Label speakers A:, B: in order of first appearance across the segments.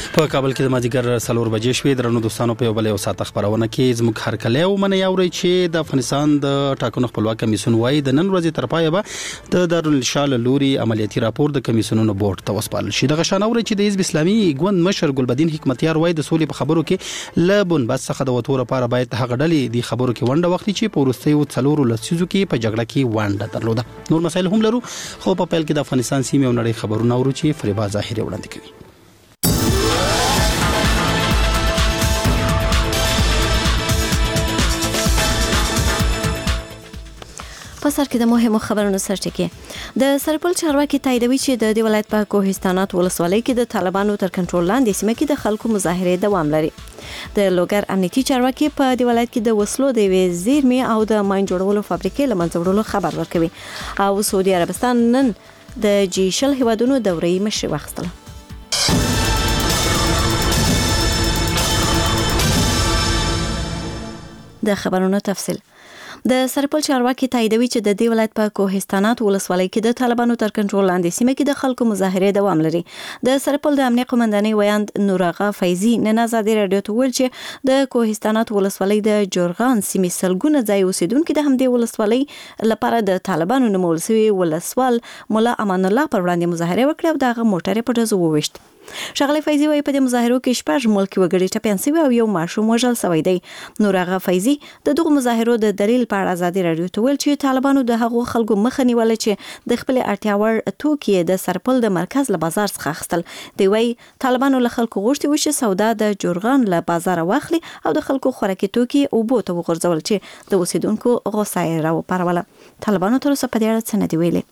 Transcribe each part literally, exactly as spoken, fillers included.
A: په کابل کې د مازیګر څلور بجې شوې. درنو دوستانو په یو بل یو ساعت خبرونه کې زموږ هرکلی ومنئ اورئ چې د افغانستان د ټاکنو خپلواک کمیسیون وایي د نن ورځې تر پایه به د دارالانشا له لوري عملیاتي راپور د کمیسیونونو بورډ ته وسپارل شي. دغه شان اورئ چې د حزب اسلامي ګوند مشر ګلبدین حکمتیار وایي د سولې په خبرو کې له بنبست څخه د وتو لپاره باید هغه ډلې د خبرو کې ونډه واخلي چې په وروستیو څلورو لسیزو کې په جګړه کې ونډه درلوده. نور مسایل هم لرو خو په پیل کې د افغانستان سیمې او نړۍ خبرونه اورو چې فریبا ظاهري وړاندې کوي.
B: په سر کې د مهمو خبرونو سرټکی د سرپل چارواکي تاییدوي چې د دې ولایت په کوهستانات ولسوالۍ کې د طالبانو تر کنټرول لاندې سیمه کې د خلکو مظاهره دوام لري. د لوګر امنیتي چارواکي په دې ولایت کې د وسلو د وې زیرمې او د ماین جوړولو فابریکې لمنځه وړلو خبر ورکوي او سعودي عربستان نن د جی شل هیوادونو دورې مشري واخیستله. د خبرونو تفصیل د سرپل چارواکي تاییدوي چې د دې ولایت په کوهستانات ولسوالۍ کې د طالبانو تر کنټرول لاندې سیمه کې د خلکو مظاهره دوام لري. د سرپل د امنیت قومندانۍ ویاند نوراغه فیضی نن آزادي رادیو ته ویل چې د کوهستانات ولسوالۍ د جرغان سیمې سلګونه ځای اوسیدونکو د همدې ولسوالۍ لپاره د طالبانو نومول شوی ولسوال مولا امان الله پر وړاندې مظاهره وکړه او دغه موټر په ډزو وویشت. ښاغلی فیضي وايي په دې مظاهرو کې شپږ ملکي وګړي ټپیان شوي او یو ماشوم وژل شوی دی. نوراغه فیضي د دغو مظاهرو د دلیل په اړه آزادي رادیو ته ویل چې طالبانو د هغو خلکو مخه نیوله چې د خپل اړتیا وړ توکي د سرپل د مرکز له بازار څخه اخیستل. دی وايي طالبانو له خلکو غوښتي و چې سودا د جرغان له بازار واخلي او د خلکو خوراکي توکي اوبو ته وغورځول چې د اوسیدونکو غوسه یې راوپاروله. طالبانو تر اوسه په دې اړه څه نه دي ویلي.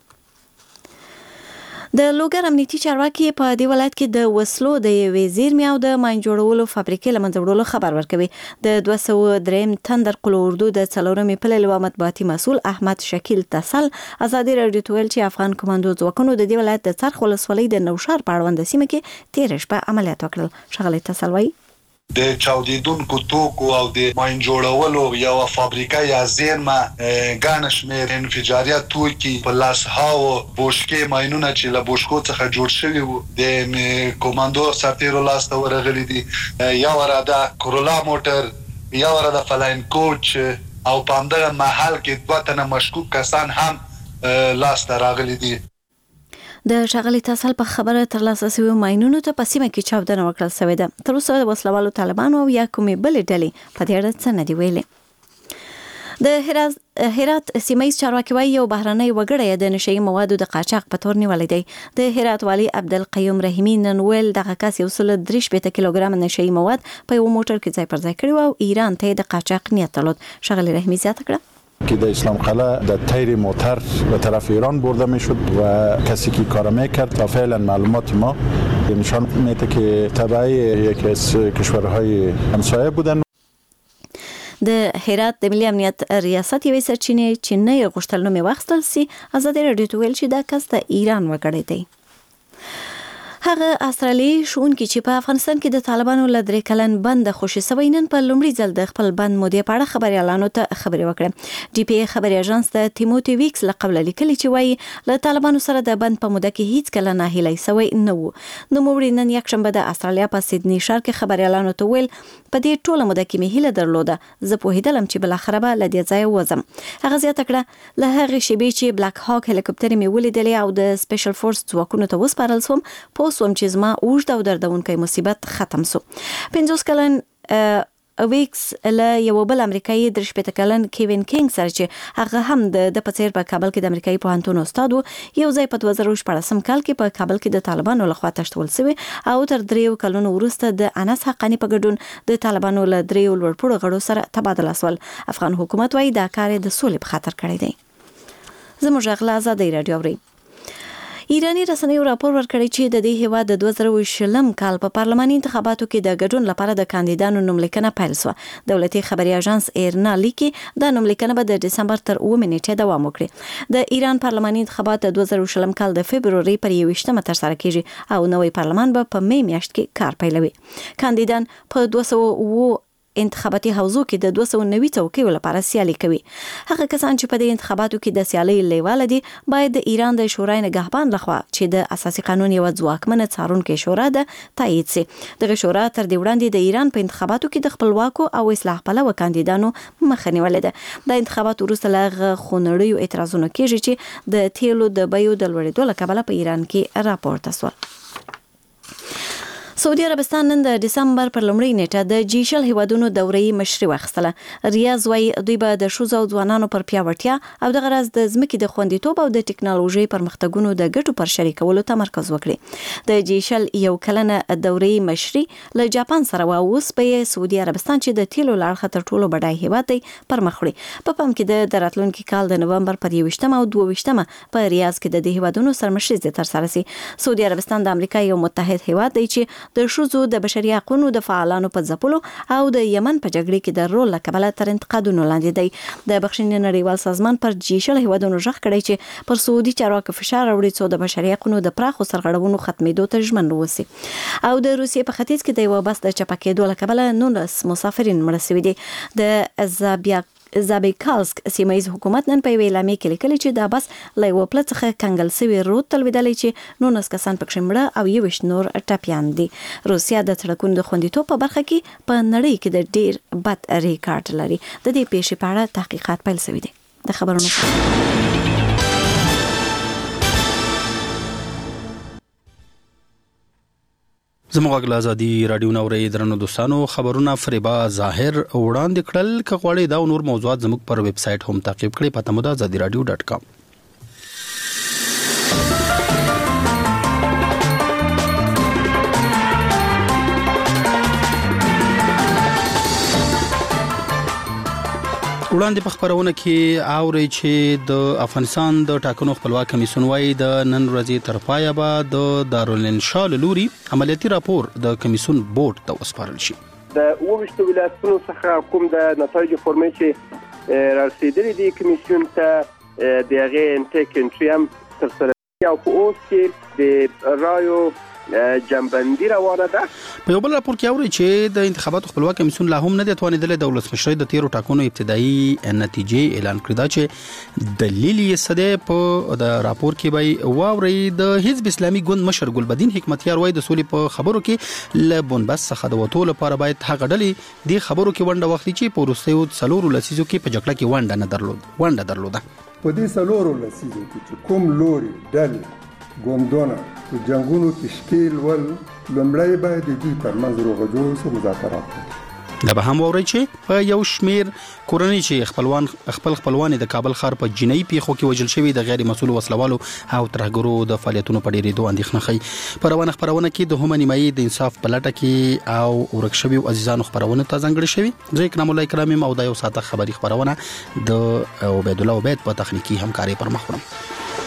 B: د لوګر امنیتي چارواکي په دې ولایت کې د وسلو د یوې زیرمې او د ماین جوړولو فابریکې له منځه وړلو خبر ورکوي. د دوه سوه دریم تندر قل اردو د څلورمې پلې لوا مطبوعاتي مسؤل احمد شکیل تسل آزادي رادیو ته ویل چې افغان کمانډو ځواکونو د دې ولایت د څرخ ولسوالۍ د نوشار په اړوند سیمه کې تېره شپه عملیات وکړل. ښاغلی تسل وایي
C: د چاودیدونکو توکو او د ماین جوړولو یو فابریکه یا زیرمه ګڼ شمېر انفجاریه توکي په لاسهاو بوشکې ماینونه چې له بوشکو څخه جوړ شوي وو د کمانډو سرتیرو لاسته ورغلي دي. یو راده کرولا موټر، یو راده فلاین کوچ او په همدغه محل کې دوه تنه مشکوک کسان هم لاسته راغلي دي.
B: د ښاغلي تسل په خبره ترلاسه شویو ماینونو ته په سیمه کې چاودنه وکړل شوې ده. تر اوسه د وسلوالو طالبانو او یا کومې بلې ډلې په دې اړه څه نه دي ویلي. د هرات سیمایي چارواکي وايي یو بهرنی وګړی د نشهیي موادو د قاچاق په تور نیولی دی. د هرات والي عبدالقیوم رحیمي نن ویل دغه کس یو سل درې شپېته کیلوګرام نشهیي مواد په یو موټر کې ځای پر ځای کړي او ایران ته د قاچاق نیت درلود. ښاغلی رحیمي زیاته کړه
D: که در اسلام قلعه در تیر موتر به طرف ایران برده می شد و کسی که کار می کرد تا فعلا معلومات ما نشان میده که تبعی یکی از کشورهای همسایه بودن.
B: د هرات د ملي امنیت ریاست یوې سرچینې چې نه یې غوښتل نوم یې واخیستل سي آزادي رادیو ته ویل چې دا کس د ایران وګړی دی. هغه استرالیایي ښوونکي چې په افغانستان کې د طالبانو له درې کلن بند خوشي سوی نن په لومړي ځل د خپل بند مودې په اړه خبریالانو ته خبرې وکړې. ډي پی ای خبري اژانس د تیموتی ویکس له قبله لیکلي چې وایي له طالبانو سره د بند په موده کې هیڅ کله ناهیلی سوی نه و. نوموړي نن یکشنبه د استرالیا په سیدني ښار کې خبریالانو ته ویل په دې ټوله موده کې مې هیله درلوده، زه پوهېدلم چې بالاخره به له دې ځایه وځم. هغه زیاته کړه له هغې شېبې چې بلاک هاک هلیکوپټرې مې ولیدلې او د سپیشل فورس ځواکونو ته وسپارل شوم پوه شوم چې زما اوږد او دردونکی مصیبت ختم شو. پنځوس کلن ویکس له یو بل امریکایي درې شپېته کلن کیوین کینګ سره چې هغه هم د د په څیر په کابل کې د امریکایي پوهنتون استاد و یو ځای په دوه زره شپاړسم کال کې په کابل کې د طالبانو لخوا تښتول شوی او تر دریو کلونو وروسته د انس حقانی په ګډون د طالبانو له دریو لوړپوړو غړو سره تبادله شول. افغان حکومت وايي دا کار د سولې په خاطر کړی دی. زموږ غلا آزادي رادیو اوري. ایرانی رسنیو راپور ورکړی چې د دې هیواد د دوه زره شلم کال په پارلماني انتخاباتو کې د ګډون لپاره د کاندیدانو نوملیکنه پیل شوه. دولتي خبري اژانس ایرنا لیکي د نوملیکنه به د دسمبر تر اووه نیټې دوام وکړي. د ایران پارلماني انتخابات د دوه زره شلم کال د فبروري پر یوویشتمه ترسره کیږي او نوی پارلمان به په می میاشت کې کار پیلوي. کاندیدان په دوه سوه اووه انتخاباتي حوزو کې د دوه سوه نوي څوکیو لپاره سیالي کوي. هغه کسان چې په دې انتخاباتو کې د سیالي لیواله دي باید د ایران د شورای نگهبان لخوا چې د اساسي قانون یو ځواکمنه څارونکې شورا ده تایید شي. دغه شورا تر دې وړاندې د ایران په انتخاباتو کې د خپلواکو او اصلاح پلوه کاندیدانو مخه نیولې ده. د انتخاباتو وروسته له خونړیو اعتراضونو کېږي چې د تیلو د بیو د لوړېدو له کبله په ایران کې راپورته شول. سعودي عربستان نن د دسمبر پر لومړۍ نیټه د جی شل هیوادونو دورې مشري واخیستله. ریاض وايي دوی به د ښځو او ځوانانو پر پیاوړتیا او د غرض د ځمکې د خوندیتوب او د ټکنالوژي پرمختګونو د ګټو پر شریکولو تمرکز وکړي. د جی شل یو کلنه دورې مشري له جاپان سره و اوس به سعودي عربستان چې د تیلو لاړخه تر ټولو بډای هیواد دی پر مخ وړي. په پام کې د راتلونکي کال د نومبر پر یوویشتمه او دوه ویشتمه په ریاض کې د دې هیوادونو سرمشري تر سره سي. سعودي عربستان د امریکا یو متحد هیواد دی چې د ښځو د بشري حقوقو د فعالانو په ځپلو او د یمن په جګړه کې د رول لکبله تر انتقادونو لاندې دی. د بخښنې نړیوال سازمان پر جی شل هیوادونو ژغ کړی چې پر سعودي چارواکو فشار راوړي څو د بشري حقوقو د پراخو سرغړونو ختمېدو ته ژمن ووسی. او د روسیې په ختیځ کې د یو بس د چپکېدو لکبله نولس مسافرین مړه شوي دي. د زابیا زابیکالسک سیمایي حکومت نن په اعلامیه کې لیکلي چې دا بس له یو پل څخه کنګل شوی رود تلویدلی چې نولس کسان پکې مړه او یوویشت نور ټپیان دي. روسیا د سړکونو د خوندیتوب په برخه کې په نړۍ کې د ډیر بد ریکارډ لري. د دې پیښې په اړه تحقیقات پیل شوي دي. د خبرونو
A: زموږ غږ ازادي رادیو نوري درنو دوستانو خبرونه فریبا ظاهر وړاندې کړل. که غواړئ دا نور موضوعات زموږ پر ویب سټ هم تعقیب کړئ. پته مو ده ازادي رادیو ډاټ کام. وړاندې په خبرونه کې اوري چې د افغانستان د ټاکنو خپلواک کمیسیون وايي د نن ورځې تر پایه به د دارالانشاء لوري عملیاتي راپور د کمیسیون بورډ ته وسپارل شي.
E: د اوویشتو ولایتونو څخه کوم د نتایج فورمې چې رسیدلي دي کمیسیون ته د هغه انټیک انټریم تر سره او په اوس کې د رایو جنبندی روانه ده.
A: په یو بل راپور کې اوري چې د انتخاباتو خپلواک کمیسیون لا هم نه د توانیدل د ولسمشر د تیرو ټاکنو ابتدایي نتیجې اعلان کړې ده چې دلیل یې سده په د راپور کې به واوري. د حزب اسلامي ګوند مشر ګلبدین حکمتیار وايي د سولې په خبرو کې ل بونبس څخه د وټول لپاره باید هغه ډلې د خبرو کې ونده وخت چې په روسیو څلورو لسیزو کې په جګړه کې ونده نه درلود ونده درلوده.
F: په دې څلورو لسیزو کې چې کوم لوري ډلې ګوندونه په جنگونو تشکیل ول لومړی باید د دې ترمنځ روغجوړ سره مذاکرات وکړي.
A: دا به هم ووري چې په یو شمیر کورنۍ چې خپلوان خپل خپلوان د کابل ښار په جنایي پیښو کې وژل شوی د غیر مسؤل وسلوالو او ترهګرو د فعالیتونو په ډیرېدو اندېښنه ښيي. په روانه خبرونه کې د هم نیمایي د انصاف په لټه کې او ورک شوی عزیزانو خبرونه ته ځانګړي شوی. زه اکرام الله کرامي او د یو ساعته خبري خبرونه د عبید الله عبید په تخنیکی همکاري پر مخ وړم.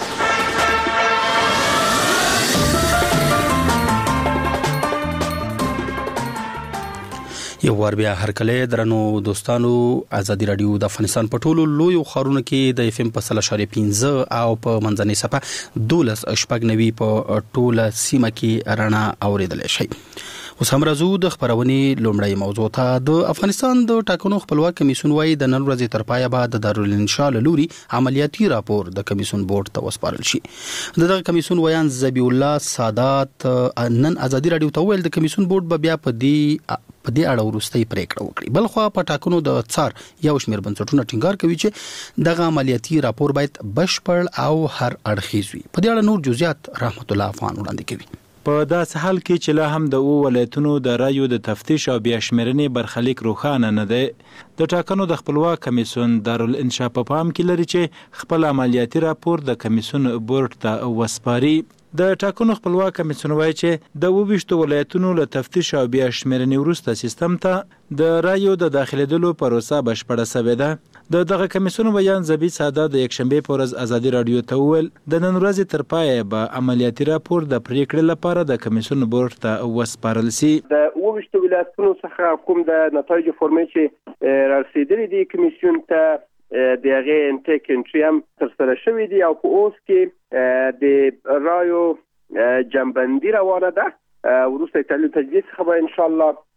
A: یو ور بیا هر کله درنو دوستانو ازادي رادیو د افغانستان په ټولو لوی خارونو کې د اف ام په سل اشاریه پنځه او په منځنۍ صفه دولس شپږ نوي په ټوله سیمه کې رڼا اوریدل شي. اوس هم راځو د خبرونې لومړی موضوع ته. د افغانستان د ټاکنو خپلواک کمیسیون وايي د نن ورځې تر پایه به د دارالانشاء لوري عملیاتي راپور د کمیسیون بورډ ته وسپارل شي. دغه کمیسیون ویان ذبی الله سادات نن ازادي رادیو ته ویل د کمیسیون بورډ به بیا په دې په دې اړه ورستۍ پریکړه وکړي. بل خو په ټاکنو د څار یو شمېر بنسټونه ټینګار کوي چې دغه عملیاتي راپور باید بشپړ او هر اړخیز وي. په دې اړه نور جزئیات رحمت الله افغان وړاندې کوي.
G: په داسې حال کې چې لا هم د او ولایتونو د رایو د تفتیش او بیا شمېرنې برخلیک روښانه نه دی. د ټاکنو د خپلواک کمیسیون دارالانشاء په پام کې لري چې خپل عملیاتي راپور د کمیسیون بورډ ته وسپاري. د ټاکنو خپلواک کمیسیون وایي چې د اوویشتو ولایتونو له تفتیش او بیا شمېرنې وروسته سیستم ته د رایو د داخلېدلو پروسه بشپړه شوې ده. د دغه کمیسیون بیان ذبی ساده د یکشنبه په ورځ ازادي رادیو ته وویل د نن ورځې تر پایه به عملیاتي راپور د پریکړې لپاره د کمیسیون بورډ ته وسپارل شي.
E: د اوویشتو ولایتونو څخه کوم د نتایج فورمې چې رسیدلي دي کمیسیون ته د هغه انټیک انټریم تر سره شوی دی او په اوس کې د رایو جنبندی روانه ده. وروسته تحلیل تجدید څخه به ان شاء الله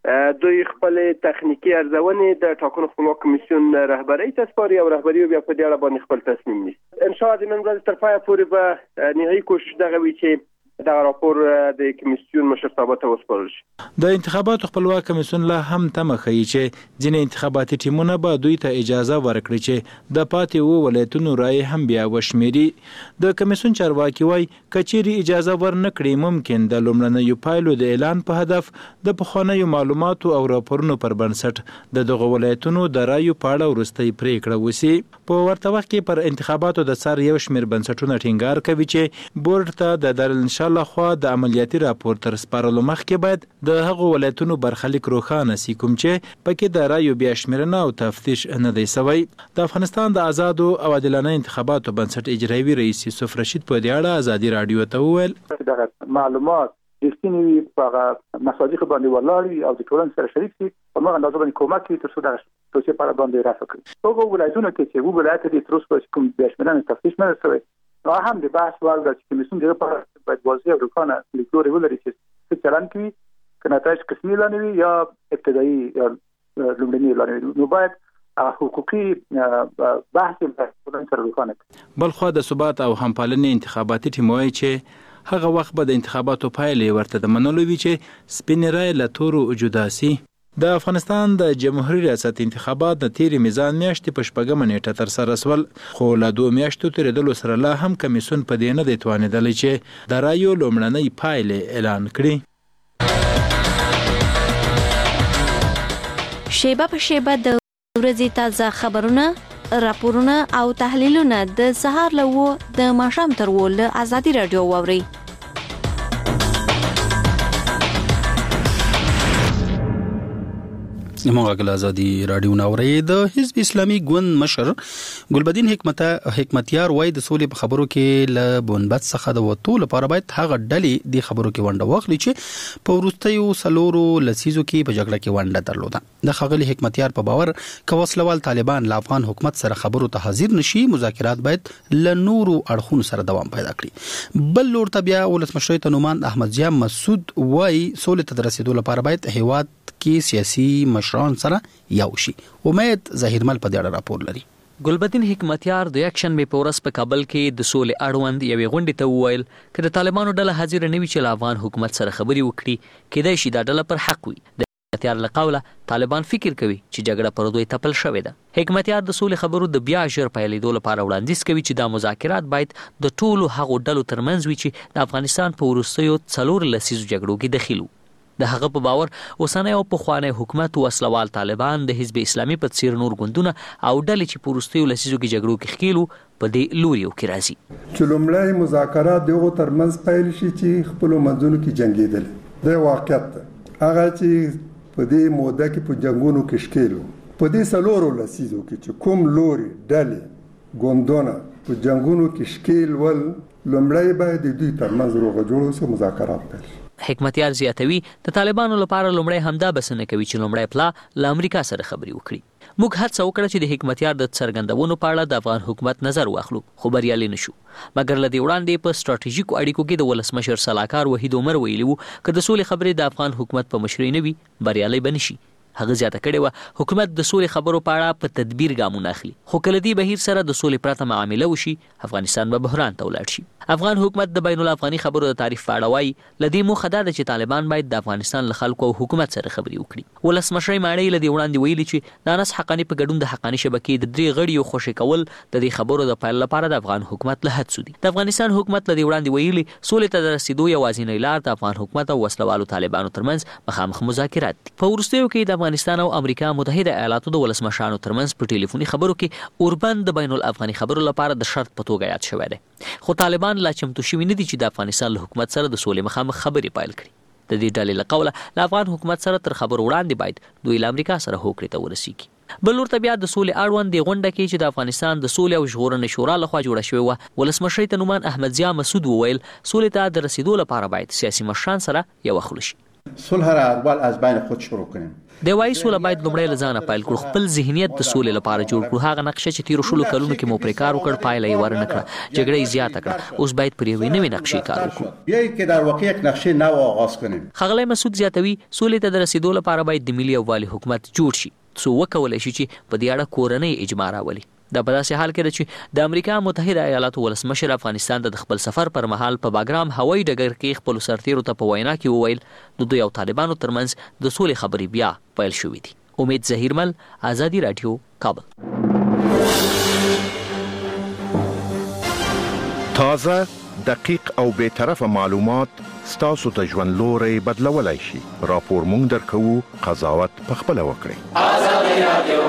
E: دوی خپل تخنیکی ارزونې د ټاکنو خپلواک کمیسیون رهبرۍ ته سپاري او رهبري بیا په دې اړه باندې خپل تصمیم نیسي. ان شاء الله د نن ورځې تر پایه پورې به نهایي کوشش دغه وي چې دا راپور د کمیسیون مشرتابه ته وسپارل شي.
G: د انتخاباتو خپلواک کمیسیون لا هم تمه کوي چې ځینې انتخاباتي ټیمونه به دوی ته اجازه ورکړي چې د پاتې وو ولایتونو رای هم بیا وشمیري. د کمیسیون چارواکي وایي کچېرې اجازه ورنکړي ممکن د لومړنیو پایلو د اعلان په هدف د پخوانیو معلوماتو او راپورونو پر بنسټ د دغه ولایتونو د رایو په اړه وروستۍ پریکړه وشي. په ورته وخت کې پر انتخاباتو د څار یو شمېر بنسټونه ټینګار کوي چې بورډ ته د دارالانشا لخوا د عملیاتي راپور تر سپارلو مخکې باید د هغو ولایتونو برخلیک روښانه سي کوم چې پکې د رایو بیا شمېرنه او تفتیش نه دی سوی. د افغانستان د آزادو او عادلانه انتخاباتو بنسټ اجرایوي رئیس یوسف رشید په دې اړه ازادي رادیو ته وویل
H: چې معلومات رښتینی وي په مصادیق باندې ولاړ او د ټولنې سره شریک شي په هغه اندازه باندې کومک کوي تر څو د توصیه پر باندې رافع کړي. هغه ولایتونه کې چې وو ولایت دي تر اوسه کوم بیا شمېرنه تفتیش نه شوی نو هم د بحث وړ د کمیسیون دغه په باید واضح او روښانه لیکدوري ولري چې څه چلن کوي که نتایج قسمي اعلان وي یا ابتدایي یا لومړني اعلان وي نو باید حقوقي بحث په سره روښانه کړي.
G: بلخو د ثبات او همپالنې انتخاباتي ټیم وایي چې هغه وخت به د انتخاباتو پایلې ورته د منلو وي چې سپین رای له تورو جدا سي. د افغانستان د جمهوریت ریاست انتخابات د تیری میزان میاشتې په شپږمه نیټه تر سره سول خو له دوه میاشتو تیریدلو سره لا هم کمیسیون په دې نه دی توانېدلی چې د رایو لومړنۍ پایلې اعلان کړي.
B: شیبه په شیبه د ورځې تازه خبرونه، راپورونه او تحلیلونه د سهار له اوه د ماښام تر اوه له ازادي راډیو واورئ.
A: موږ غل ازادي رادیو ناوړې د حزب اسلامي ګوند مشر ګلبدین حکمت حکمتیار وای د سولې په خبرو کې ل بونبت څخه د وټول لپاره باید هغه ډلې د خبرو کې ونده واخلي چې په ورستیو سلورو لسیزو کې په جګړه کې ونده درلوده. د خغلی حکمتیار په باور کوسلوال طالبان ل افغان حکومت سره خبرو ته حاضر نشي مذاکرات باید ل نورو اړخونو سره دوام پیدا کړي. بل لور ته بیا ولسمشر تنومان احمد جام مسعود وای سولې ته رسیدو لپاره باید هیواد کې سیاسي مشران سره یو شي. امید ظاهرمل په دې اړه راپور لري.
I: ګلبدین حکمتیار د یک شنبه په ورځ په کابل کې د سولې اړوند یوې غونډې ته وویل چې د طالبانو ډله حاضر نه وي چې له افغان حکومت سره خبرې وکړي کېدای شي دا ډله پر حق وي. د حکمتیار له قوله طالبان فکر کوي چې جګړه پر دوی تپل شوې ده. حکمتیار د سولې خبرو د بیا ژر پیلېدو لپاره وړاندیز کوي چې دا مذاکرات باید د ټولو هغو ډلو ترمنځ وي چې د افغانستان په وروستیو څلور لسیزو جګړو کې دخیل وو. د هغه په باور اوسنی او پخوانی حکومت وسلوال طالبان د حزب اسلامي په څیر نور ګوندونه او ډلې چې په وروستیو لسیزو کې جګړو کې ښکیل وو په دې لوریو کې راځي.
F: چې لومړی مذاکرات دغو ترمنځ پیل شي چې خپلو منځونو کې جنګېدل د واقعیت هغه چې په دې موده کې په جنګونو کې ښکیل وو په دې څلورو لسیزو کې چې کوم لوري ډلې ګوندونه په جنګونو کې ښکیل ول لومړی باید د دوی ترمنځ روغه جوړه سي مذاکرات پیل شي.
I: حکمتیار زیاتوي د طالبانو لپاره لومړی همدا بسنه کوي چې لومړی پلا له امریکا سره خبرې وکړي. موږ هڅه وکړه چې د حکمتیار د څرګندونو په اړه د افغان حکومت نظر واخلو خو بریالي نشو مګر له دې وړاندې په ستراتیژیکو اړیکو کې د ولسمشر سلاکار وحید عمر ویلي وو که د سولې خبرې د افغان حکومت په مشرۍ نه وي بریالي به نشي. هغه زیاته کړې وه حکومت د سولې خبرو په اړه په تدبیر ګامونه اخلي خو کله دې بهیر سره د سولې پرته معامله وشي افغانستان به بحران ته ولاړ شي. افغان حکومت د بین الافغاني خبرو د تعریف په اړه وایي له دې موخه دا ده چې طالبان باید د افغانستان له خلکو او حکومت سره خبرې وکړي. ولسمشر ماڼۍ له دې وړاندې ویلي چې د انس حقاني په ګډون د حقاني شبکې د درې غړیو خوشي کول د دې خبرو د پیل لپاره د افغان حکومت له هڅو دي. د افغانستان حکومت له دې وړاندې ویلي سولې ته د رسیدو یوازینۍ لار د افغان حکومت او وسلوالو طالبانو ترمنځ مخامخ مذاکرات دي. په وروستیو کې د افغانستان او امریکا متحده ایالاتو د ولسمشرانو ترمنځ په ټلیفوني خبرو کې اوربند د بین الافغاني خبرو لپاره د شرط په توګه یاد شوی دی خو طالبان لا چمتو شوي نه دي چې د افغانستان له حکومت سره د سولې مخامخ خبرې پیل کړي. د دې ډلې له قوله له افغان حکومت سره تر خبرو وړاندې باید دوی له امریکا سره هوکړې ته ورسیږي. بل ورته بیا د سولې اړوند د غونډه کې چې د افغانستان د سولې او ژغورنې شورا لخوا جوړه شوې وه ولسمشر تنومان احمد ضیا مسعود وویل سولې ته د رسیدو لپاره باید سیاسي مشران سره یو خلو شي.
J: صلح را اول از بین خود شروع کنیم.
I: د وایي سوله باید لومړی له ځانه پیل کړو، خپل ذهنیت د سولې لپاره جوړ کړو. هغه نقشه چې تیرو شلو کلونو کې مو پرې کار وکړ پایله یې ورنه کړه، جګړه یې زیاته کړه. اوس باید پر یوې نوې نقشې کار وکړو.
J: بیایي که در واقع یک نقشه نو آغاز کنیم.
I: ښاغلی مسعود زیاتوي سولې ته د رسیدو لپاره باید د ملي یووالي حکومت جوړ شي څو وکولی شي چې په دې اړه کورنۍ اجماع راولي. دا په داسې حال کې ده چې د امریکا متحده ایالاتو ولسمشر افغانستان ته د خپل سفر پر مهال په باګرام هوایي ډګر کې خپلو سرتیرو ته په وینا کې وویل د دوی او طالبانو ترمنځ د سولې خبرې بیا پیل شوې دي. امید ظهیرمل، آزادي رادیو، کابل.
K: تازه، دقیق او بی‌طرفه معلومات ستاسو ته ژوند لوري بدلولای شي. راپور مونږ درکوو، قضاوت پخپله وکړئ. آزادي رادیو.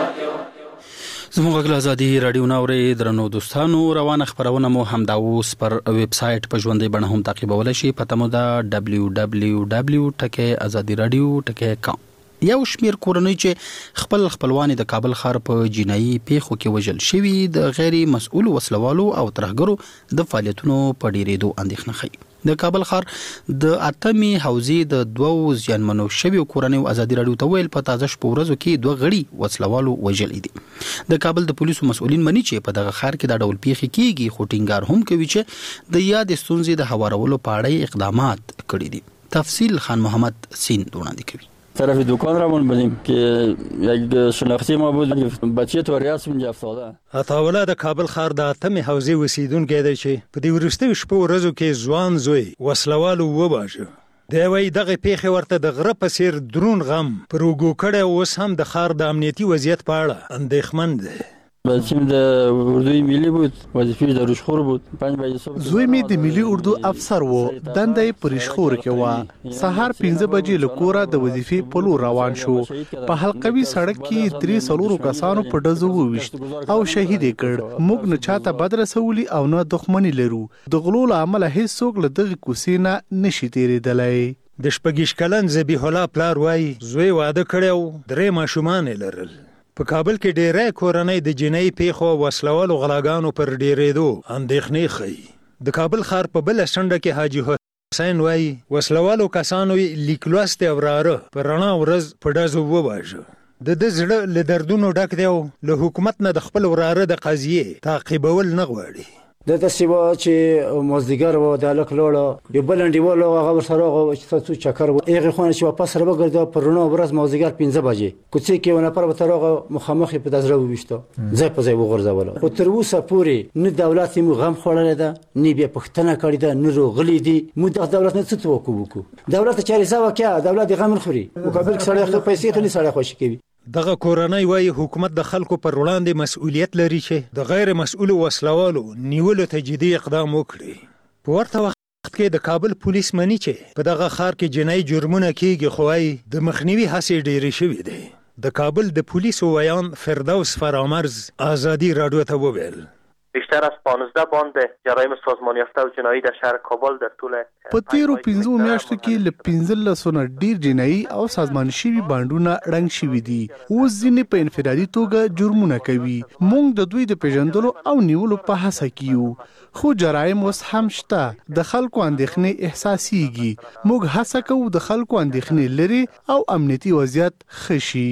A: زموږ غږ آزادي رادیو ناوري درنو دوستانو، روانه خبرونه مو همدا اوس پر ویب سټ په ژوندۍ بڼه هم تعقیبولای شي. پته مو ده دبلیو دبلیو دبلیو ټکی آزادي رادیو ټکی کام. یو شمیر کورنۍ چې خپل خپلوان د کابل ښار په جنایي پیښو کې وژل شوي د غیر مسؤل وسلوالو او ترهګرو د فعالیتونو په ډیرېدو اندېښنه ښیي. د کابل ښار د اتمې حوزې د دوو زیانمنو شویو کورنیو آزادي رادیو ته ویل په تازه شپو ورځو کې دوه غړي وسلوالو وژلي دي. د کابل د پولیسو مسؤلین مني چې په دغه ښار کې دا ډول پیښې کیږي، خو ټینګار هم کوي چې د یاد ستونزې د هوارولو په اړه اقدامات کړي دي. تفصیل خان محمد سین وړاندې کوي.
L: طرف دکان را مون بدیم که یک شناختی ما بود بچه تو ریاض اونجا افتاده.
M: عطاوله د کابل ښار د اتمې حوزې اوسیدونکی دی چې په دې وروستیو شپو ورځو کې ځوان زوی وسلوالو وواژه. دی وایي دغه پیښې ورته د غره په څېر درون غم پر اوږو کړی، اوس هم د ښار د امنیتي وضعیت په اړه اندېښمن دی.
L: بچیم د اردوی ملی بود، وظیفه د رشخور بود. پنځه بجې صبح
N: زوی می د ملي اردو افسر و، دنده یې په رشخور کې و. سهار پنځه بجې له کوره د وظیفې په لور روان شو. په حلقوي سړک کې درې څلورو کسانو په ډزو وویشت او شهید یې کړ. موږ نه چاته بد رسولي او نه دښمني لرو. د غلو له امله هیڅوک له دغې کوڅې نه نشي تېرېدلی.
M: د شپږ کلن ذبیح الله پلار وایي زوی واده کړی و، درې ماشومان یې لرل. په کابل کې ډېری کورنۍ د جنایي پیښو او وسلوالو غلاګانو پر ډېرېدو اندېښنې ښیي. د کابل ښار په بله شنډه کې حاجي حسین وایي وسلوالو کسانو یې لیک لوستی وراره په رڼا ورځ په ډزو وواژه. د ده زړه له دردونو ډک دی او له حکومت نه د خپل وراره د قضیې تعقیبول نه غواړي.
O: د داسې وه چې مازدیګر وه، د هلک لاړه، یو بل انډیوال هغه ورسره راغی چې څه چکر و. هغې خوا نه چې واپس را وګرځه په رڼا ورځ مازدیګر پنځه بجې کوڅې کې یو نفر ورته راغی، مخامخ یې په دزړه وویشته، ځای په ځای وغورځوله. خو تر اوسه پورې نه دولت یې موږ غم خوړلی ده، نه بیا پوښتنه کړې ده، نه راغلي دي. موږ دغه دولت نه څه توقع وکړو؟ دولت ته چارې څه وکړه؟ دولت یې غم نه خوري. مقابل کې سړی پیسې خلي، سړی خوشي کوي.
M: دغه کورنۍ وایي حکومت د خلکو پر وړاندې مسؤلیت لري چې د غیر مسؤلو وسلوالو نیولو ته جدي اقدام وکړي. په ورته وخت کې د کابل پولیس مني چې په دغه ښار کې جنایي جرمونه کیږي، خو وایي د مخنیوي هڅې ډېرې شوې دي. د کابل د پولیسو ویان فردوس فرامرز آزادی رادیو ته وویل
P: بیشتر از پانزده باند جرایم سازمان یافته و جنایی در شهر کابل در طول
N: په تیرو پنځو میاشتو کې له پنځلسو نه ډیر جنایي او سازمان شوي بانډونه ړنګ شوي دي. اوس ځینې په انفرادي توګه جرمونه کوي. موږ د دوی د پیژندلو او نیولو په هڅه کې یو، خو جرایم اوس هم شته. د خلکو اندېښنې احساسېږي. موږ هڅه کوو د خلکو اندېښنې لري او امنیتي وضعیت ښه شي.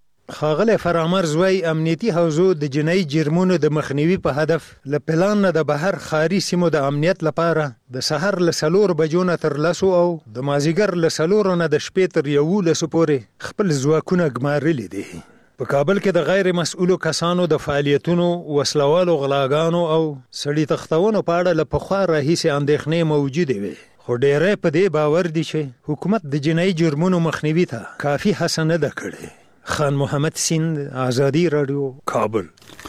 M: ښاغلی فرامرز وایي امنیتي حوزو د جنایي جرمونو د مخنیوي په هدف له پلان نه د بهر ښاري سیمو د امنیت لپاره د سحر له څلور بجو نه تر لسو او د مازدیګر له څلورو نه د شپې تر یولسو پورې خپل ځواکونه ګمارلي دي. په کابل کې د غیر مسؤلو کسانو د فعالیتونو، وسلوالو غلاګانو او سړي تښتونو په اړه له پخوا راهیسې اندېښنې موجودې وې، خو ډېری په دې باور دي چې حکومت د جنایي جرمونو مخنیوي ته کافي هڅه نه ده کړې. خان محمد سیند، آزادی رادیو، کابل.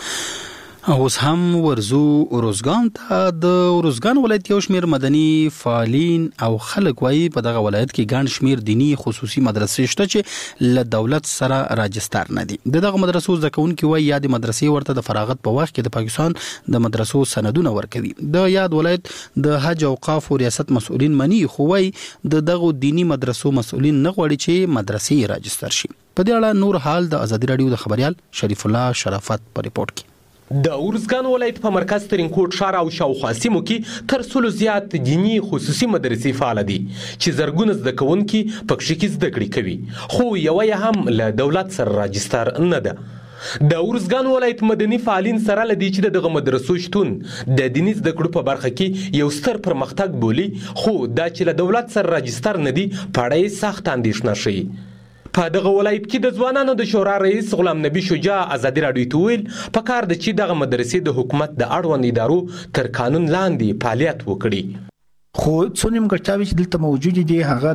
A: اوس هم ورزو روزګان ته. د روزګان ولایت یو شمیر مدني فعالین او خلک وایي په دغه ولایت کې ګڼ شمیر دینی خصوصي مدرسې شته چې له دولت سره راجستر نه دي. د دغه مدرسو زده کوونکي وایي یادې مدرسې ورته د فراغت په وخت کې د پاکستان د مدرسو سندونه ورکوي. د یاد ولایت د حج اوقاف او ریاست مسؤلین مني، خو وایي د دغه دینی مدرسو مسؤلین نه غواړي چې مدرسې راجستر شي. په دې اړه نور حال د آزادي رادیو د خبريال شریف الله شرافت په ریپورت کې.
Q: د ارزګان ولایت په مرکز ترینکوټ ښار او شاوخوا سیمو کې تر سلو زیات دیني خصوصي مدرسې فعاله دي چې زرګونه زده کوونکي پکښې کې زده کړې کوي، خو یوه یې هم له دولت سره راجستر نه ده. د ارزګان ولایت مدني فعالین سره لدی چې دغه مدرسو شتون د دیني زده کړو په برخه کې یو ستر پرمختګ بولی، خو دا چې له دولت سره راجستر نه دي په اړه یې سخت اندېښنه ښیي. په دغه ولایت کې د ځوانانو د شورا رئیس غلام نبي شجاع ازادي راډیو ته وویل پکار ده چې دغه مدرسې د حکومت د اړوند ادارو تر قانون لاندې فعالیت وکړي.
R: خو څو نیمګړتیاوې چې دلته موجودې دي هغه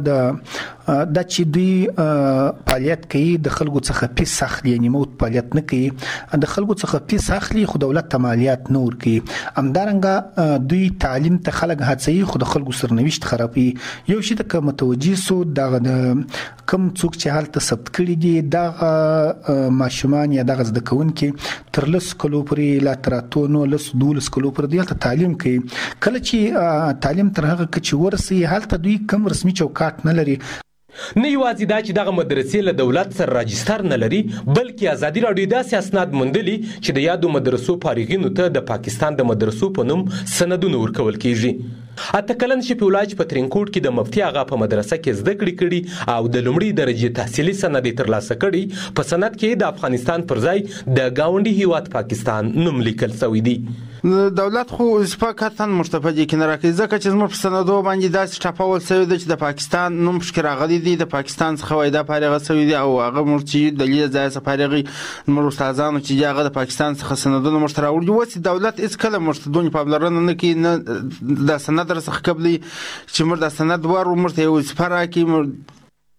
R: د دا چې دوی فعالیت کوي د خلکو څخه پیس اخلي، یعنې موت فعالیت نه کوي، د خلکو څخه پیس اخلي خو دولت ته مالیات نه ورکوي. همدارنګه دوی تعلیم ته خلک هڅوي خو د خلکو سرنوشت خرابوي. یو شي ته که متوجه سو دغه کم څوک چې هلته ثبت کړي دي دغه ماشومان یا دغه زده کوونکي تر لس کلو پورې لا تر اتو نو لس دولس کلو پورې دوی هلته تعلیم کوي. کله چې تعلیم تر هغه چې ورسي هلته دوی کم رسمي چوکاټ نه لري.
Q: نه یوازې دا چې دغه مدرسې له دولت سره راجستر نه لري، بلکې ازادي راډیو داسې اسناد موندلي چې د یادو مدرسو فارغینو ته د پاکستان د مدرسو په نوم سندونه ورکول کیږي. اته کلن شفیع الله چې په ترینکوټ کې د مفتي آغا په مدرسه کې زده کړې کړي او د لومړي درجې تحصیلي سند یې ترلاسه کړي، په سند کې د افغانستان پر ځای د ګاونډي هیواد پاکستان نوم لیکل شوی دی.
S: دولت خو سپاکتا مستفادې کې نه راکوي ځکه چې زموږ په سندو باندې داسې ټاپول شوی دی چې د پاکستان نوم پکې راغلی دی، د پاکستان څخه وایده فارغه شوي دي او هغه موږ چې دلیل ځای څخه فارغي زموږ استادانو چې هغه د پاکستان څخه سندونه موږ ته راوړي. اوس دولت هېڅکله موږ ته دونې پاملرنه نه کوي، نه د سند راڅخه قبلي چې موږ د سند ور موږ ته یو وظیفه راکړي.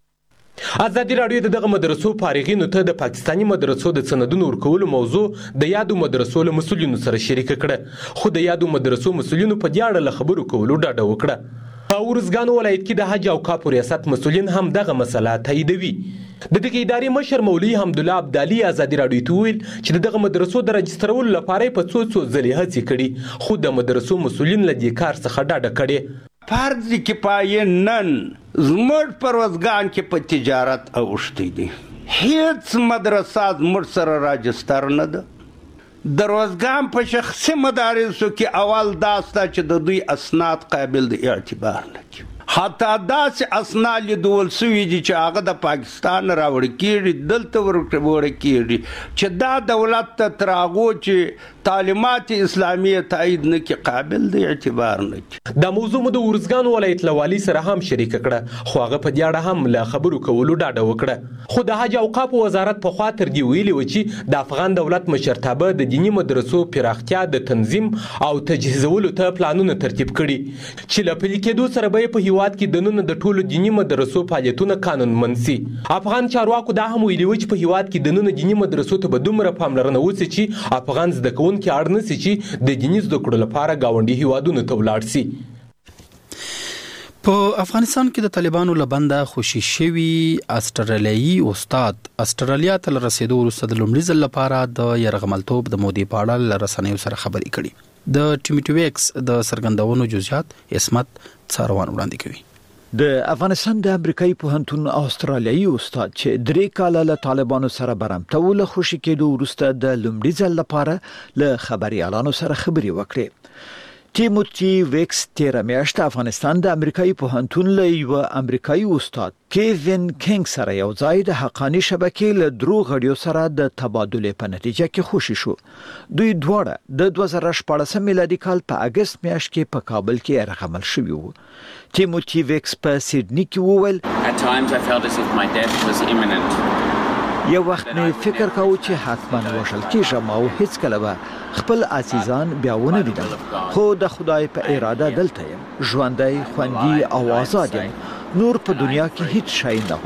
Q: ازادي راډیو د دغه مدرسو فارغینو ته د پاکستاني مدرسو د سندونو ورکولو موضوع د یادو مدرسو له مسؤلینو سره شریکه کړه، خو د یادو مدرسو مسؤلینو په دې اړه له خبرو کولو ډډه وکړه. په ارزګان ولایت کې د حج او کاپو ریاست مسؤلین هم دغه مسله تاییدوي. د دغه ادارې مشر مولوي حمدالله عبدالي ازادي راډیو ته وویل چې دغه مدرسو د راجسترولو لپاره په څو څو ځلې هڅې کړي، خو د مدرسو مسؤلین له دې کار څخه ډډه کړې.
T: فرض کفایه نن زموږ په ارزګان کې په تجارت اوښتی دي، هیڅ مدرسه زموږ سره راجستر نه ده. د ارزګان په شخصي مدارسو کې اول دا سته چې د دوی اسناد قابل د اعتبار نه دي، حتی داسې اسناد لیدول سوي دي چې هغه د پاکستان راوړل کېږي دلته ورکړل کېږي چې دا دولت ته تر هغو چې تعلیمات اسلامیه تایید نه کړي قابل د اعتبار نه دي.
Q: دا موضوع مو د ارزګان ولایت له والي سره هم شریکه کړه، خو هغه په دې اړه هم له خبرو کولو ډاډه وکړه. خو د حج او کاپو وزارت پخوا تر دې ویلي و چې د افغان دولت مشرتابه د دیني مدرسو پراختیا د تنظیم او تجهیزولو ته پلانونه ترتیب کړي چې له پلي کېدو سره به په هیواد کې دننه د ټولو دیني مدرسو فعالیتونه قانونمند سي. افغان چارواکو دا هم ویلي و چې په هیواد کې دننه دیني مدرسو ته به دومره پاملرنه وسي چې افغان زده کوونکي اړ نه سي چې د دیني زده کړو لپاره ګاونډي هیوادونو ته ولاړ سي.
A: په افغانستان کې د طالبانو لبنده خوشي شوی استرالیایي استاد استرالیا ته رسیدو وروسته د لومړي ځل لپاره د یرغملتوب د مودې په اړه له رسنیو سره خبرې کړي. د ټي ټي ویکس د سرګندونو جزئیات اسمت څاروان وړاندې کوي.
U: د افغانستان د امریکایي پوهنتون استرالیایي استاد چې درې کاله له طالبانو سره برمته و له خوشي کېدو وروسته د لومړي ځل لپاره له خبريالانو سره خبرې وکړې. تیموتی ویکس تیر میاشت افغانستان د امریکایي پوهنتون له یو امریکایي استاد کیوین کینګ سره یو ځای د حقانی شبکې له درو غړیو سره د تبادلې په نتیجه کې خوشي شو. دوی دواړه د دوه زره شپږ میلادي کال په اگست میاشت کې په کابل کې یرغمل شوي وو. تیموتی ویکس په سیدنی کې وویل
V: At times I felt as if my death was imminent.
U: یو وخت مې فکر کاوه چې حتما وشل کېږم او هیڅ کله به خپل عزیزان بیا ونه لیدم، خو د خدای په اراده دلته یم، ژوندی، خوندي او آزاد یم. نور په دنیا کې هیڅ شی نه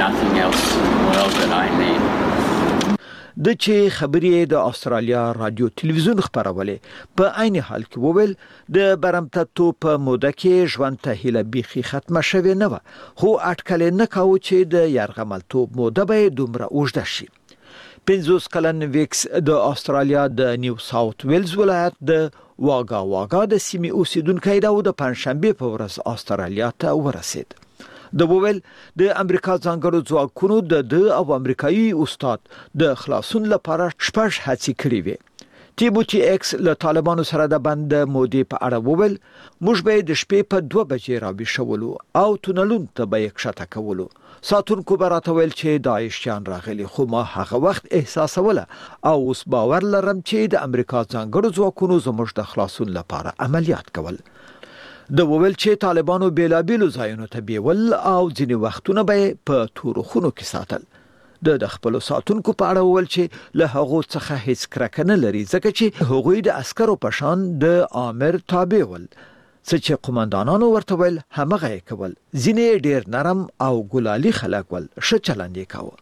U: غواړم. د چې خبرې د استرالیا رادیو تلویزیون خبرولې په عین حال کې وویل د برمته په موده کې ژوند ته هیله بیخي ختمه شوې نه و، خو اټکل نه کاوه چې د یرغملتوب موده به دومره اوږده شي. پنځوس کلن ویکس د استرالیا د نیو ساوث ویلز ولایت د واګا واګا د سیمې اوسیدونکی دی او د پنځشنبه په ورځ استرالیا ته ورسید. د وویل د امریکا ځانګړو ځواکونو د د او امریکایي استاد د خلاصون لپاره شپږ هڅې کړې وې. تیموتی ایکس له طالبانو سره د بند مودې په اړه وویل موږ به د شپې په دوه بجې راوي شولو او تونلون ته به یې کښته کولو. ساتونکو به راته ویل چې داعشیان راغلي خو ما هغه وخت احساسوله او اوس باور لرم چې د امریکا ځانګړو ځواکونو زموږ د خلاصون لپاره عملیات کول. د وویل چې طالبانو بیلابیلو ځایونو ته بیول او ځینې وختونه به په تورو خونو کې ساتل. د د خپل ساتونکو په اړه وویل چې له هغو څخه هیڅ کرکه نه لري ځکه چې هغوی د عسکرو په شان د آمر تابع ول. څه چې قومندانانو ورته ویل همغه یې کول. ځینې ډیر نرم او ګلالي خلک ول. ښه چلند یې کاوه.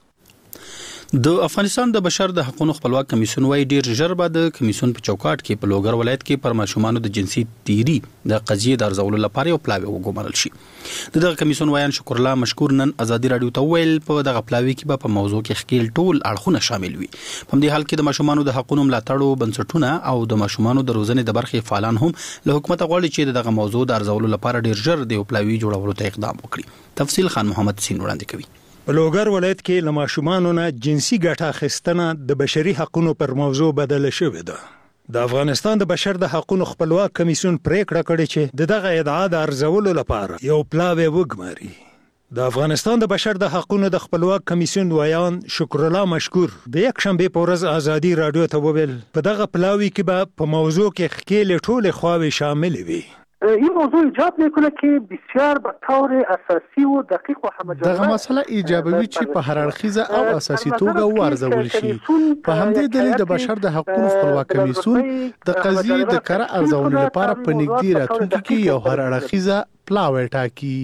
A: د افغانستان د بشر د حقوقو خپلواک کمیسیون وايي ډیر ژر به د کمیسیون په چوکاټ کې په لوګر ولایت کې پر ماشومانو د جنسي تیری د قضیې د ارزولو لپاره یو پلاوی وګمارل شي. د دغه کمیسیون وایي شکر الله مشکور نن ازادي رادیو ته ویل په دغه پلاوی کې به په موضوع کې خپل ټول اړخونه شامل وي. په دې حال کې د ماشومانو د حقوقو ملاتړو بنسټونه او د ماشومانو د روزنې د برخې فعالان هم له حکومت غواړي چې دغه موضوع د ارزولو لپاره ډیر ژر د پلاوی جوړولو ته اقدام وکړي. تفصیل خان محمد سین وړاندې کوي.
M: په لوګر ولایت کې له ماشومانو نه جنسي ګټه اخیستنه د بشري حقوقو پر موضوع بدله شوې ده. د افغانستان د بشر د حقوقو خپلواک کمیسیون پریکړه کړې چې دغه ادعا د ارزولو لپاره یو پلاوی وګماري. د افغانستان د بشر د حقوقو د خپلواک کمیسیون ویان شکر الله مشکور د یک شنبه په ورځ ازادي رادیو ته وویل په دغه پلاوی کې به په موضوع کې خکېل ټول خواوې شامل وي.
H: این موضوع ایجاب میکنه که بسیار به طور اساسی و دقیق و همجانبه
N: دغه مسله ایجابوي چې په هر اړخیزه او اساسي توګه وارزول شي. په همدې دلیل د بشر د حقوقو خپلواک کمیسیون د قضیې د کره ارزولو لپاره په نږدې راتلونکي کې یو هر اړخیزه پلاوی ټاکي.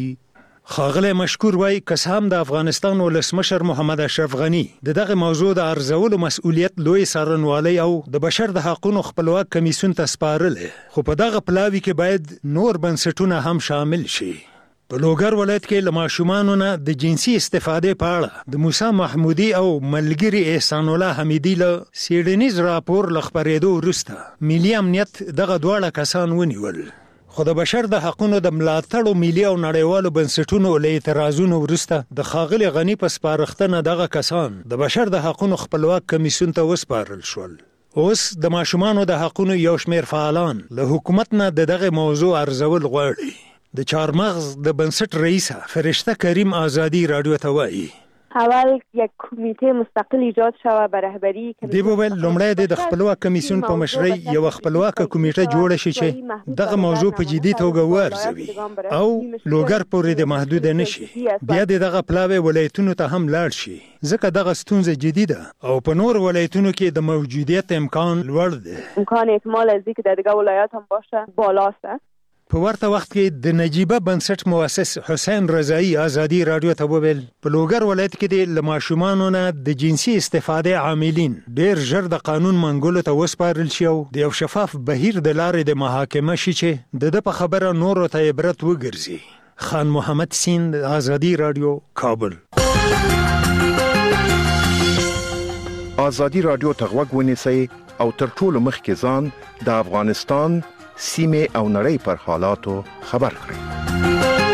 M: خاغله مشکور وای قسم د افغانستان ولسمشر محمد اشرف غنی دغه موضوع د ارزولو مسؤلیت لوی سرنوالي او د بشر د حقوقو خپلواک کمیسیون ته سپارل خو په دغه پلاوی کې باید نور بنسټونه هم شامل شي. په لوګر ولایت کې لماشومانو نه د جنسي استفادې په اړه د موسی محمودي او ملګری احسان الله حمیدی له سیډنیز راپور لخبرېدو وروسته ملي امنیت دغه دواړه کسان ونیول. خو د بشر د حقوقو د ملاتړو ملي او نړیوالو بنسټونو له اعتراضونو وروسته د خاغلی غنی په سپارښتنه دغه کسان د بشر د حقوقو خپلواک کمیسیون ته وسپارل شول. اوس د ماشومانو د حقوقو یو شمېر فعالان له حکومت نه دغه موضوع ارزول غواړي. د چارمغز د بنسټ رئیس فرشته کریم ازادي رادیو ته وایي
C: اول یک کمیته مستقل ایجاد شوه به رهبری
M: دی وویل لومړی د خپلواک کمیسیون په مشرۍ یو خپلواک کمیټه جوړه شي چې دغه موضوع په جدي توګه وارزوي او لوګر پورې د محدود نشي. بیا دغه پلاوی ولایتونو ته هم لاړ شي ځکه دغه ستونزه جدي ده او په نور ولایتونو کې د موجودیت امکان لوړ دی.
C: امکان احتمال از اینکه در دیگه ولایات هم باشه بالاست.
M: په ورته وخت کې د نجیبه بنسټ مؤسس حسین رضایی ازادي رادیو ته وویل په لوګر ولایت کې د ماشومانو نه د جنسي استفادې عاملین ډیر ژر د قانون منګولو ته وسپارل شي او د یو شفاف بهیر د لارې د محاکمه شي چې د په خبره نورو ته عبرت وګرځي. خان محمد سین ازادي رادیو کابل.
K: ازادي رادیو ته غوږ ونیسئ او تر ټولو مخکې ځان د افغانستان سیمه او نړۍ پر حالاتو خبر کړئ.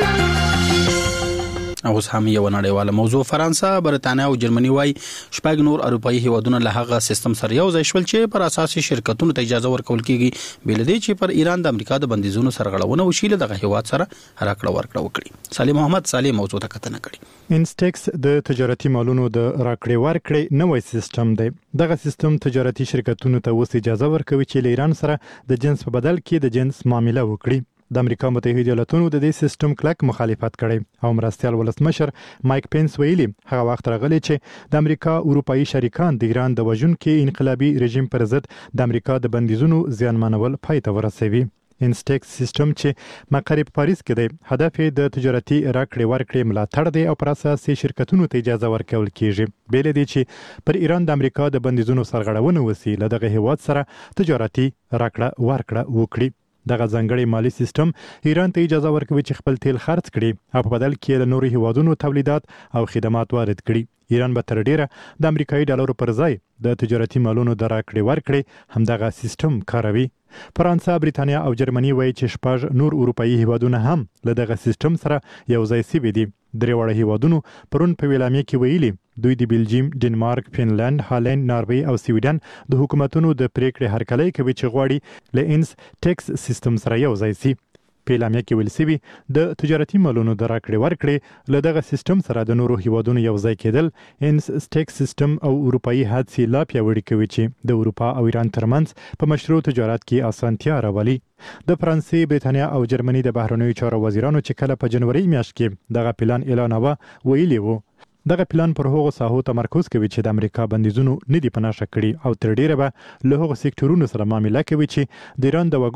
A: اوس هم یو نړیواله موضوع فرانسه، برتانیا او جرمني وايي شپږ نور اروپאי هیوادونه له هغه سیستم سره یو ځای شول چې پر اساس شرکتونو ته اجازه ورکول کیږي بل دې چې پر ایران د امریکا د بندیزونو سرغړونه وشي له دغه هیواد سره راکړه ورکړه وکړي. سالم محمد سالم موضوع ته کتنه کړي.
D: انسټیکس د تجارتي مالونو د راکړې ورکړې نوې سیستم دی. دغه سیستم تجارتي شرکتونو ته اوس اجازه ورکوي چې له ایران سره د جنس په بدل کې د جنس معامله وکړي. د امریکا متحده ایالاتونو د دې سیستم کلک مخالفت کړي او مرستيال ولسمشر مایک پینس ویلي هغه وخت راغلی چې د امریکا اروپאי شریکان د ایران د وژونکو انقلابي رژیم پر ضد د امریکا د بندیزونو زیانمنول پای ته ورسوي. انسټیکس سیستم چې مقر په پاریس کې دی هدف د تجارتي راکړې ورکړې ملاتړ دی او پر اساس شرکتونو ته اجازه ورکول کیږي بیل دي چې پر ایران د امریکا د بندیزونو سرغړونه وسی له دغه هیواد سره تجارتي راکړه ورکړه وکړي. دغه ځانګړي مالی سیستم ایران ته اجازه ورکوي چې خپل تیل خرڅ کړي او په بدل کې له نورو هیوادونو تولیدات او خدمات وارد کړي. ایران به تر ډیره د امریکایي ډالرو پر ځای د تجارتي مالونو د راکړې ورکړې همدغه سیستم کاروي. فرانسه، بریتانیا او جرمني وایي چې شپږ نور اروپאי هیوادونه هم له دغه سیستم سره یو ځای شوي دي. درې وړه هیوادونو پرون په ویلامې کې ویلي دوی د بلجیم، ډنمارک، فنلند، هالند، ناروی او سویډن د حکومتونو د پریکړې هرکلی کوي چې غواړي له انس ټیکس سیستم سره یو ځای شي. په اعلامیه کې ویل شوي د تجارتي مالونو د راکړې ورکړې له دغه سیستم سره د نورو هیوادونو یو ځای کېدل انس ټیکس سیستم او اروپایي هڅې لا پیاوړې کوي چې د اروپا او ایران ترمنځ په مشروع تجارت کې اسانتیا راولي. د فرانسې، بریتانیا او جرمني د بهرنیو چارو وزیرانو چې کله په جنوري میاشت کې دغه پلان اعلانوه ویلي وو دغه پلان پر هغو ساحو تمرکز کوي چې د امریکا بندیزونو نه دي پناه کړي او تر ډیره به له هغو سکتورونو سره معامله کوي چې د ایران د